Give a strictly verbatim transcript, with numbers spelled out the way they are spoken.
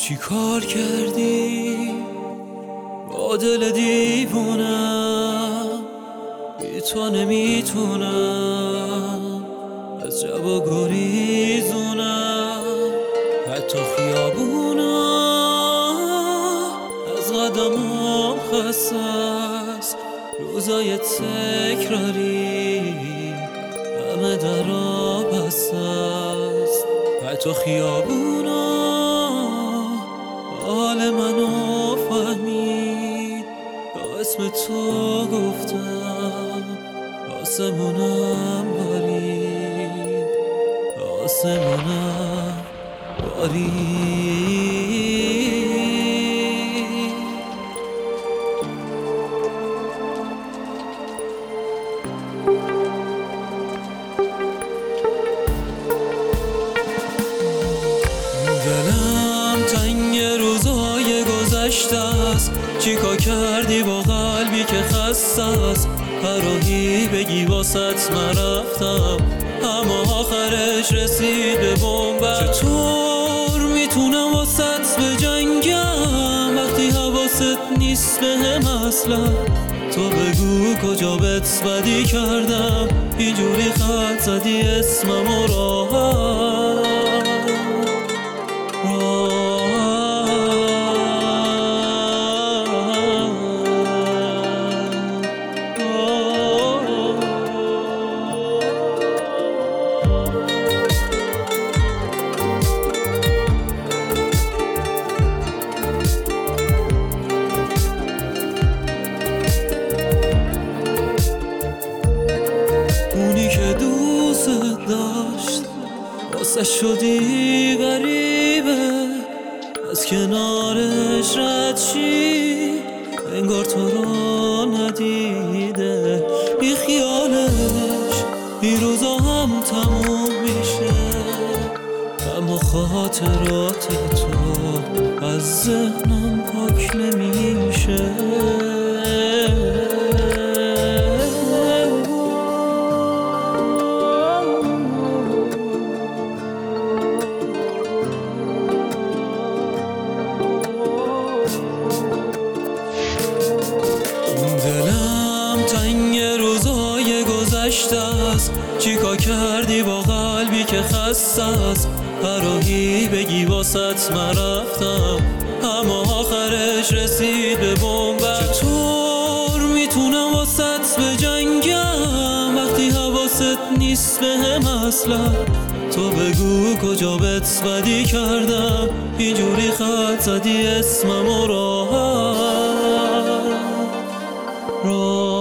چی کار کردی با دل دیوونم؟ بی تو نمیتونم از جبا گریزونم، حتی خیابونا از قدمام خسته است، روزای تکراری همه درا بسته است، حتی خیابونا حال منو فهمید، با اسم تو گفتم آسمونم بارید، آسمونم بارید. دلم تنگ روزای گذشته است، چیکار کردی با قلبی که خسته است؟ هر راهی بگی واسط من رفتم، اما آخرش رسید به بنبست. چطور میتونم واسط بجنگم وقتی حواست نیست بهم اصلا؟ تو بگو کجا بهت بدی کردم، اینجوری خط زدی اسمم راحت اونی که دوست داشت واسه شدی غریبه، از کنارش رد شی انگار تو رو ندیده، بی خیالش این روزا هم تموم میشه، اما خاطرات تو از ذهنم پاک نمیشه. دلم تنگ روزای گذشته است، چیکار کردی با قلبی که خسته است؟ هر راهی بگی واسط من رفتم، اما آخرش رسید به بنبست. چطور میتونم واسط بجنگم وقتی حواست نیست بهم اصلا؟ تو بگو کجا بهت بدی کردم، اینجوری خط زدی اسمم راحت.